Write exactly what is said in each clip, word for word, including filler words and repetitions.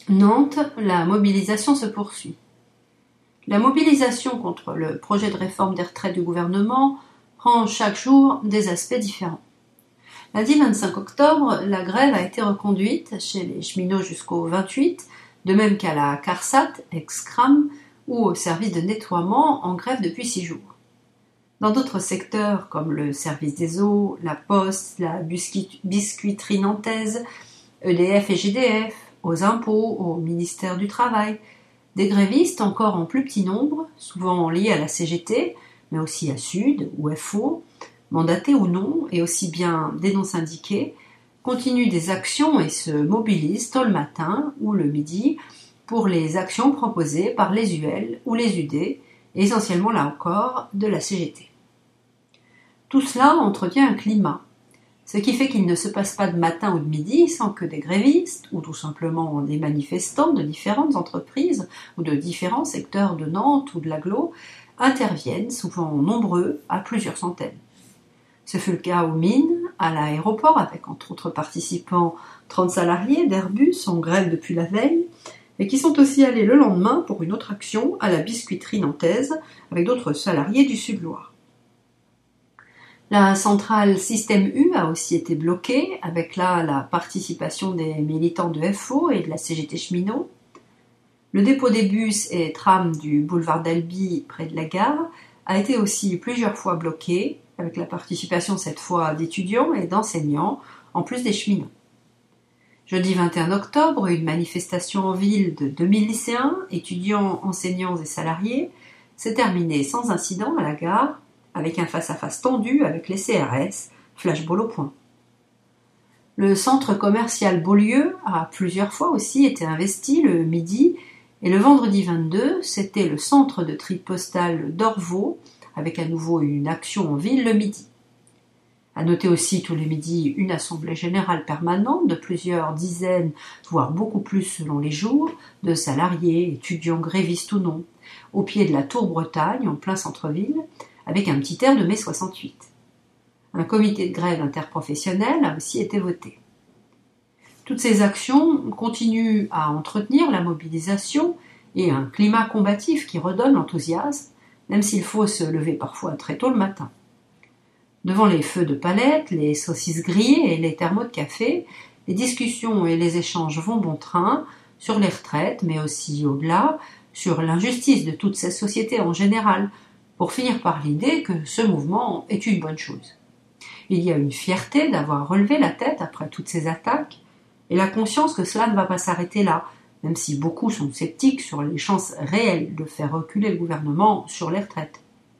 Nantes, la mobilisation se poursuit. La mobilisation contre le projet de réforme des retraites du gouvernement prend chaque jour des aspects différents. Lundi vingt-cinq octobre, la grève a été reconduite chez les cheminots jusqu'au vingt-huit, de même qu'à la CARSAT, ex-CRAM, ou au service de nettoiement en grève depuis six jours. Dans d'autres secteurs comme le service des eaux, la poste, la biscuiterie nantaise, E D F et G D F, aux impôts, au ministère du Travail, des grévistes encore en plus petit nombre, souvent liés à la C G T, mais aussi à Sud ou F O, mandatés ou non, et aussi bien des non-syndiqués, continuent des actions et se mobilisent tôt le matin ou le midi pour les actions proposées par les U L ou les U D, essentiellement là encore de la C G T. Tout cela entretient un climat, ce qui fait qu'il ne se passe pas de matin ou de midi sans que des grévistes, ou tout simplement des manifestants de différentes entreprises ou de différents secteurs de Nantes ou de l'agglo, interviennent, souvent nombreux, à plusieurs centaines. Ce fut le cas aux mines, à l'aéroport, avec entre autres participants trente salariés d'Airbus en grève depuis la veille, et qui sont aussi allés le lendemain pour une autre action à la biscuiterie nantaise, avec d'autres salariés du Sud-Loire. La centrale Système U a aussi été bloquée, avec là la participation des militants de F O et de la C G T cheminot. Le dépôt des bus et trams du boulevard d'Albi, près de la gare, a été aussi plusieurs fois bloqué, avec la participation cette fois d'étudiants et d'enseignants, en plus des cheminots. Jeudi vingt et un octobre, une manifestation en ville de deux mille lycéens, étudiants, enseignants et salariés, s'est terminée sans incident à la gare, avec un face-à-face tendu avec les C R S, flashball au poing. Le centre commercial Beaulieu a plusieurs fois aussi été investi le midi, et le vendredi vingt-deux, c'était le centre de tri postal d'Orvaux, avec à nouveau une action en ville le midi. À noter aussi tous les midis une assemblée générale permanente de plusieurs dizaines, voire beaucoup plus selon les jours, de salariés, étudiants grévistes ou non, au pied de la Tour Bretagne, en plein centre-ville, avec un petit air de mai soixante-huit. Un comité de grève interprofessionnel a aussi été voté. Toutes ces actions continuent à entretenir la mobilisation et un climat combatif qui redonne l'enthousiasme, même s'il faut se lever parfois très tôt le matin. Devant les feux de palette, les saucisses grillées et les thermos de café, les discussions et les échanges vont bon train sur les retraites, mais aussi au-delà, sur l'injustice de toutes ces sociétés en général, pour finir par l'idée que ce mouvement est une bonne chose. Il y a une fierté d'avoir relevé la tête après toutes ces attaques, et la conscience que cela ne va pas s'arrêter là, même si beaucoup sont sceptiques sur les chances réelles de faire reculer le gouvernement sur les retraites.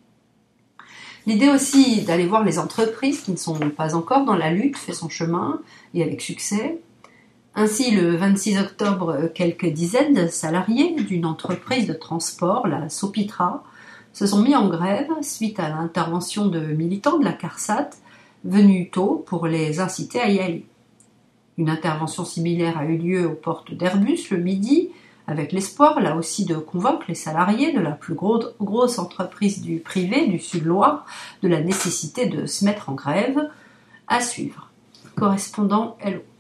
L'idée aussi d'aller voir les entreprises qui ne sont pas encore dans la lutte fait son chemin, et avec succès. Ainsi, le vingt-six octobre, quelques dizaines de salariés d'une entreprise de transport, la Sopitra, se sont mis en grève suite à l'intervention de militants de la CARSAT venus tôt pour les inciter à y aller. Une intervention similaire a eu lieu aux portes d'Airbus le midi, avec l'espoir là aussi de convaincre les salariés de la plus grosse, grosse entreprise du privé du Sud-Loire de la nécessité de se mettre en grève. À suivre. Correspondant L O.